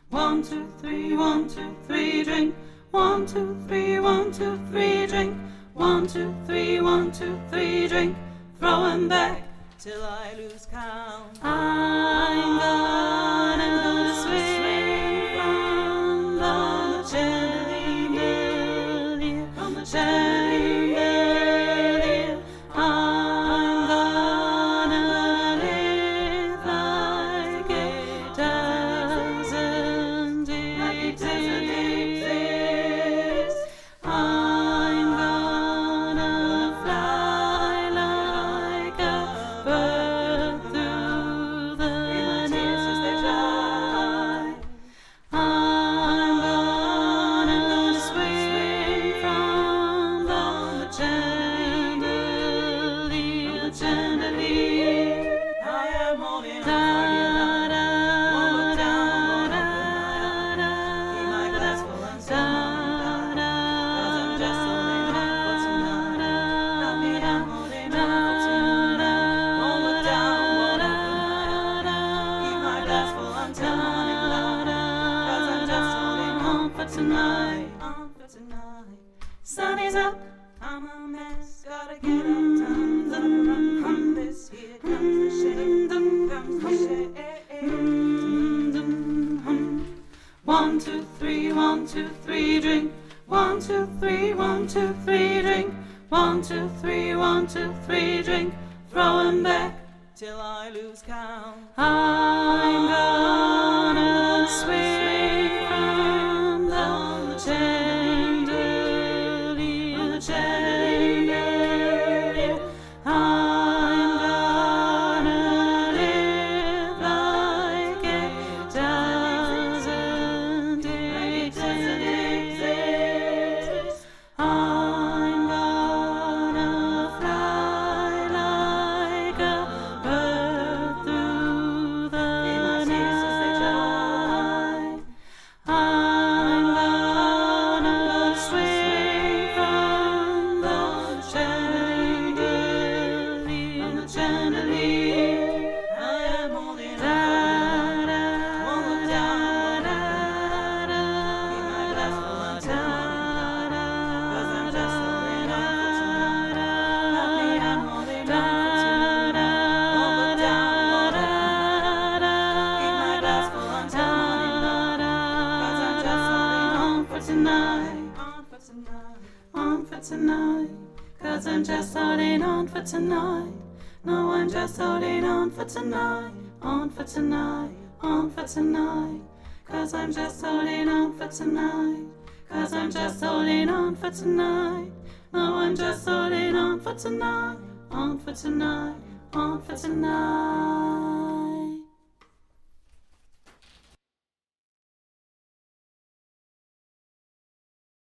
1, 2, 3, 1, 2, 3, drink. 1, 2, 3, 1, 2, 3, drink. 1, 2, 3, 1, 2, 3, drink. Throw 'em back till I lose count. I'm gonna swing from the chandelier, from the chandelier. I'm gonna live like it doesn't exist. I'm gonna fly like a bird through the night. I'm gonna swing from the chandelier, the chandelier. I am holding on for you. Won't look down, won't open my eye. Keep my glass full and still won't die. 'Cause I'm just holding on for tonight. Love me, I'm holding on for tonight. Won't look down, won't open my eye. Keep my glass full until morning light. 'Cause I'm just holding on for tonight. On for tonight. Sun is up, I'm a mess. Gotta get up, time to run from this. Here comes the shade, comes the shade. 1, 2, 3, 1, 2, 3, drink. 1, 2, 3, 1, 2, 3, drink. 1, 2, 3, 1, 2, 3, drink. Throw 'em back till I lose count. I'm gonna swing from the chandelier, the chandelier. I'm gonna live like it doesn't exist. I'm gonna fly like a bird through the night. I'm gonna swing from the chandelier, the chandelier. I am holding on for you. Won't look down, keep my glass full until morning light. 'Cause I'm just holding on for tonight. Love me, I'm holding on for tonight. Won't look down, won't open my eye. Keep my glass full until morning light. 'Cause I'm just holding on for tonight. On for tonight. On for tonight. 'Cause I'm just holding on for tonight. No, I'm just holding on for tonight. On for tonight. On for tonight. 'Cause I'm just holding on for tonight. 'Cause I'm just holding on for tonight. No, I'm just holding on for tonight. On for tonight. On for tonight.